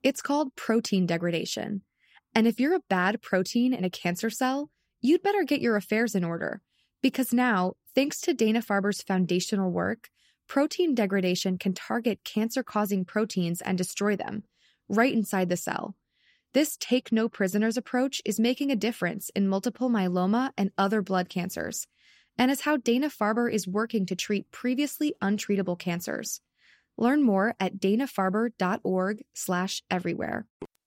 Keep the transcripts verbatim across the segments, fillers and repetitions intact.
It's called protein degradation. And if you're a bad protein in a cancer cell, you'd better get your affairs in order. Because now, thanks to Dana-Farber's foundational work, protein degradation can target cancer-causing proteins and destroy them, right inside the cell. This take-no-prisoners approach is making a difference in multiple myeloma and other blood cancers, and is how Dana-Farber is working to treat previously untreatable cancers. Learn more at dana-farber.org slash everywhere.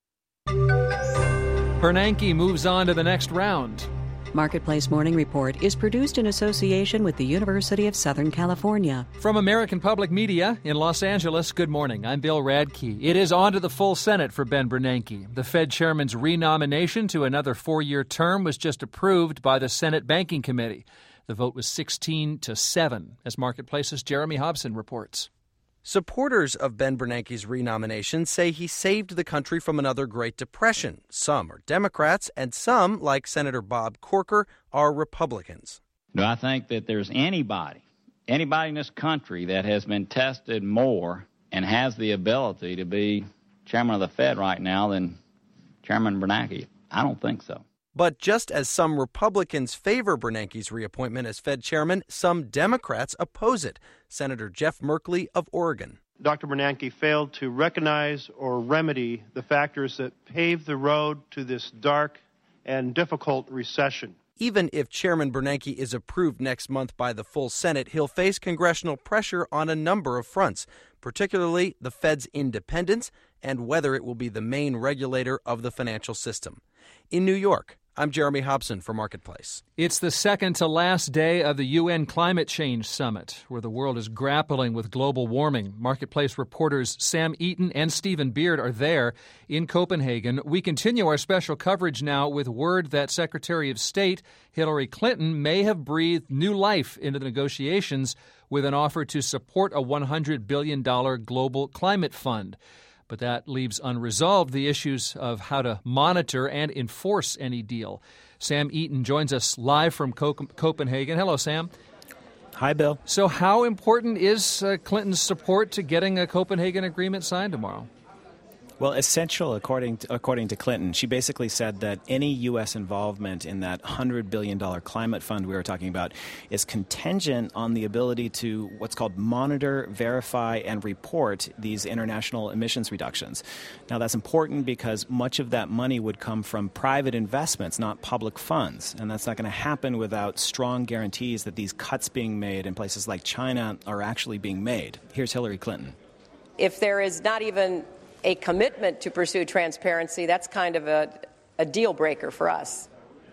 Bernanke moves on to the next round. Marketplace Morning Report is produced in association with the University of Southern California. From American Public Media in Los Angeles, good morning. I'm Bill Radke. It is on to the full Senate for Ben Bernanke. The Fed chairman's renomination to another four-year term was just approved by the Senate Banking Committee. The vote was sixteen to seven, as Marketplace's Jeremy Hobson reports. Supporters of Ben Bernanke's renomination say he saved the country from another Great Depression. Some are Democrats, and some, like Senator Bob Corker, are Republicans. Do I think that there's anybody, anybody in this country that has been tested more and has the ability to be chairman of the Fed right now than Chairman Bernanke? I don't think so. But just as some Republicans favor Bernanke's reappointment as Fed chairman, some Democrats oppose it. Senator Jeff Merkley of Oregon. Doctor Bernanke failed to recognize or remedy the factors that paved the road to this dark and difficult recession. Even if Chairman Bernanke is approved next month by the full Senate, he'll face congressional pressure on a number of fronts, particularly the Fed's independence and whether it will be the main regulator of the financial system. In New York, I'm Jeremy Hobson for Marketplace. It's the second to last day of the U N Climate Change Summit, where the world is grappling with global warming. Marketplace reporters Sam Eaton and Stephen Beard are there in Copenhagen. We continue our special coverage now with word that Secretary of State Hillary Clinton may have breathed new life into the negotiations with an offer to support a one hundred billion dollars global climate fund. But that leaves unresolved the issues of how to monitor and enforce any deal. Sam Eaton joins us live from Co- Copenhagen. Hello, Sam. Hi, Bill. So how important is uh, Clinton's support to getting a Copenhagen agreement signed tomorrow? Well, essential, according to, according to Clinton. She basically said that any U S involvement in that one hundred billion dollars climate fund we were talking about is contingent on the ability to what's called monitor, verify, and report these international emissions reductions. Now, that's important because much of that money would come from private investments, not public funds. And that's not going to happen without strong guarantees that these cuts being made in places like China are actually being made. Here's Hillary Clinton. If there is not even a commitment to pursue transparency, that's kind of a, a deal breaker for us.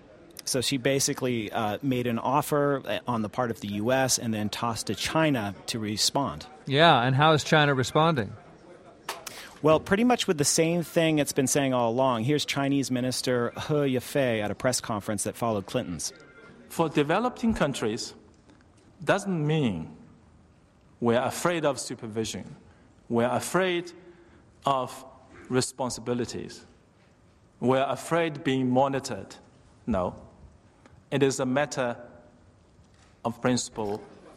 So she basically uh, made an offer on the part of the U S and then tossed to China to respond. Yeah, and how is China responding? Well, pretty much with the same thing it's been saying all along. Here's Chinese Minister He Yafei at a press conference that followed Clinton's. For developing countries, doesn't mean we're afraid of supervision. We're afraid of responsibilities. We're afraid being monitored. No. It is a matter of principle.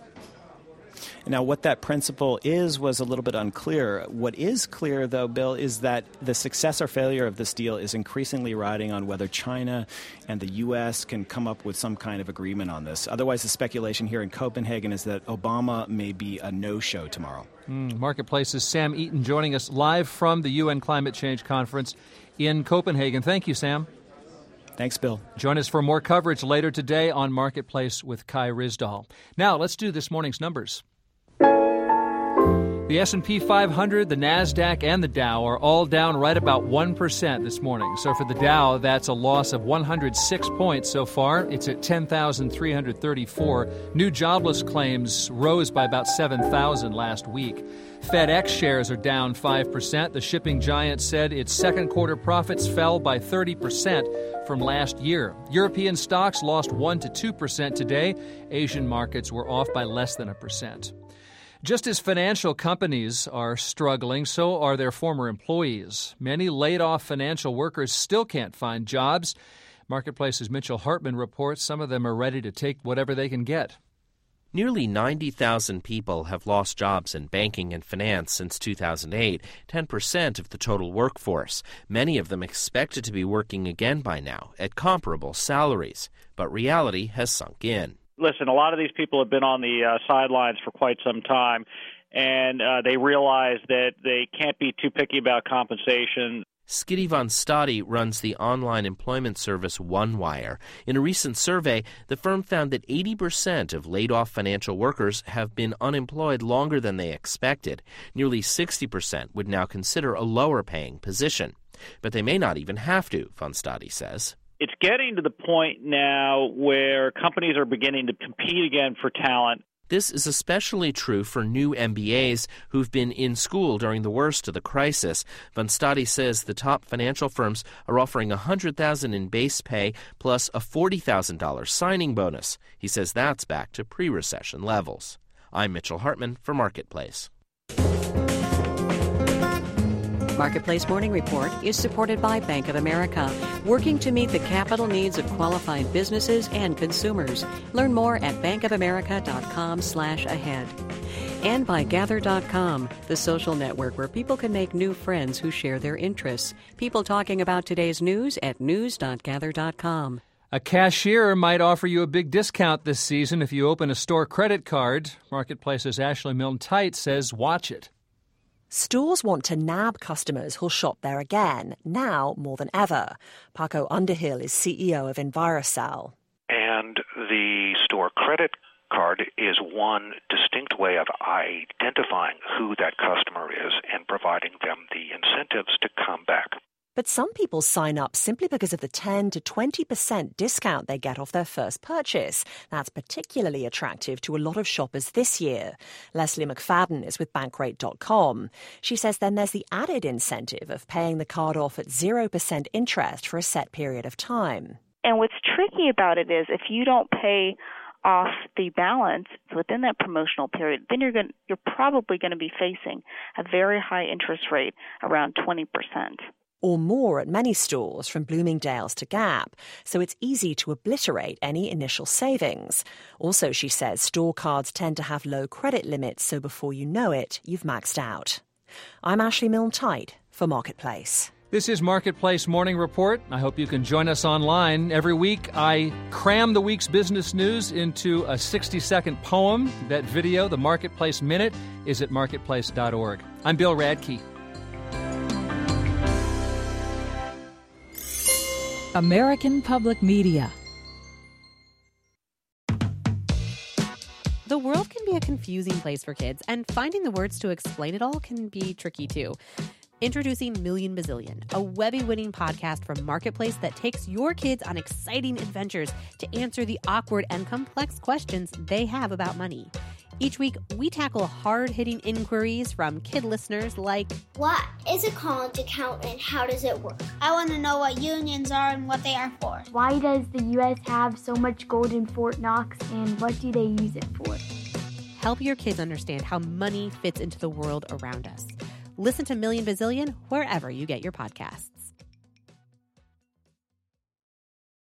Now, what that principle is was a little bit unclear. What is clear, though, Bill, is that the success or failure of this deal is increasingly riding on whether China and the U S can come up with some kind of agreement on this. Otherwise, the speculation here in Copenhagen is that Obama may be a no-show tomorrow. Mm, Marketplace's Sam Eaton joining us live from the U N Climate Change Conference in Copenhagen. Thank you, Sam. Thanks, Bill. Join us for more coverage later today on Marketplace with Kai Ryssdal. Now, let's do this morning's numbers. The S and P five hundred, the NASDAQ, and the Dow are all down right about one percent this morning. So for the Dow, that's a loss of one hundred six points so far. It's at ten thousand three hundred thirty-four. New jobless claims rose by about seven thousand last week. FedEx shares are down five percent. The shipping giant said its second quarter profits fell by thirty percent from last year. European stocks lost one to two percent today. Asian markets were off by less than a percent. Just as financial companies are struggling, so are their former employees. Many laid-off financial workers still can't find jobs. Marketplace's Mitchell Hartman reports some of them are ready to take whatever they can get. Nearly ninety thousand people have lost jobs in banking and finance since two thousand eight, ten percent of the total workforce. Many of them expected to be working again by now at comparable salaries. But reality has sunk in. Listen, a lot of these people have been on the uh, sidelines for quite some time, and uh, they realize that they can't be too picky about compensation. Skitty von Stade runs the online employment service OneWire. In a recent survey, the firm found that eighty percent of laid-off financial workers have been unemployed longer than they expected. Nearly sixty percent would now consider a lower-paying position. But they may not even have to, von Stade says. It's getting to the point now where companies are beginning to compete again for talent. This is especially true for new M B As who've been in school during the worst of the crisis. Von Stade says the top financial firms are offering one hundred thousand dollars in base pay plus a forty thousand dollars signing bonus. He says that's back to pre-recession levels. I'm Mitchell Hartman for Marketplace. Marketplace Morning Report is supported by Bank of America, working to meet the capital needs of qualified businesses and consumers. Learn more at bankofamerica.com slash ahead. And by Gather dot com, the social network where people can make new friends who share their interests. People talking about today's news at news dot gather dot com. A cashier might offer you a big discount this season if you open a store credit card. Marketplace's Ashley Milne-Tite says watch it. Stores want to nab customers who'll shop there again, now more than ever. Paco Underhill is C E O of Envirosal. And the store credit card is one distinct way of identifying who that customer is and providing them the incentives to come back. But some people sign up simply because of the ten to twenty percent discount they get off their first purchase. That's particularly attractive to a lot of shoppers this year. Leslie McFadden is with Bankrate dot com. She says then there's the added incentive of paying the card off at zero percent interest for a set period of time. And what's tricky about it is if you don't pay off the balance within that promotional period, then you're going you're probably going to be facing a very high interest rate, around twenty percent. Or more at many stores, from Bloomingdale's to Gap, so it's easy to obliterate any initial savings. Also, she says, store cards tend to have low credit limits, so before you know it, you've maxed out. I'm Ashley Milne-Tite for Marketplace. This is Marketplace Morning Report. I hope you can join us online. Every week, I cram the week's business news into a sixty-second poem. That video, the Marketplace Minute, is at marketplace dot org. I'm Bill Radke. American Public Media. The world can be a confusing place for kids, and finding the words to explain it all can be tricky too. Introducing Million Bazillion, a Webby-winning podcast from Marketplace that takes your kids on exciting adventures to answer the awkward and complex questions they have about money. Each week, we tackle hard-hitting inquiries from kid listeners like, what is a college account and how does it work? I want to know what unions are and what they are for. Why does the U S have so much gold in Fort Knox and what do they use it for? Help your kids understand how money fits into the world around us. Listen to Million Bazillion wherever you get your podcasts.